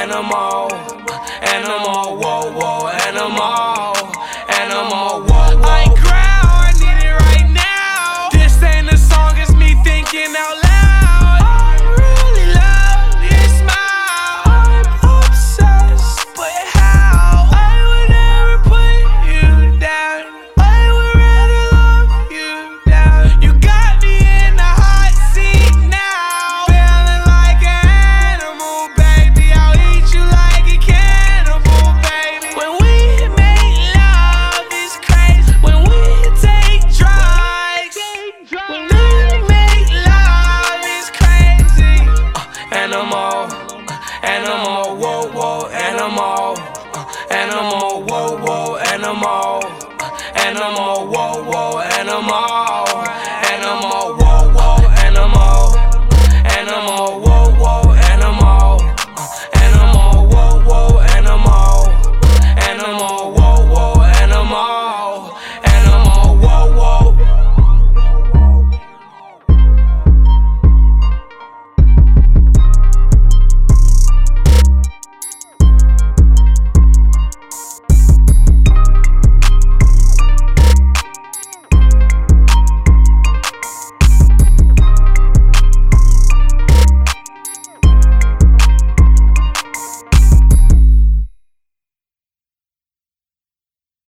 animal, animal, whoa, whoa, animal, animal, whoa, whoa. I growl, I need it right now. This ain't a song, it's me thinking out loud. I really love your smile. I'm obsessed, but how? I would never put you down. I would rather love you down. You got me in the hot seat now. Feeling like an animal, baby. I'll eat you like a cannibal, baby. When we make love, it's crazy. When we take drugs, when we make love, it's crazy. Animal, animal, whoa, whoa, animal, animal, whoa, whoa, animal, animal, whoa, whoa, animal.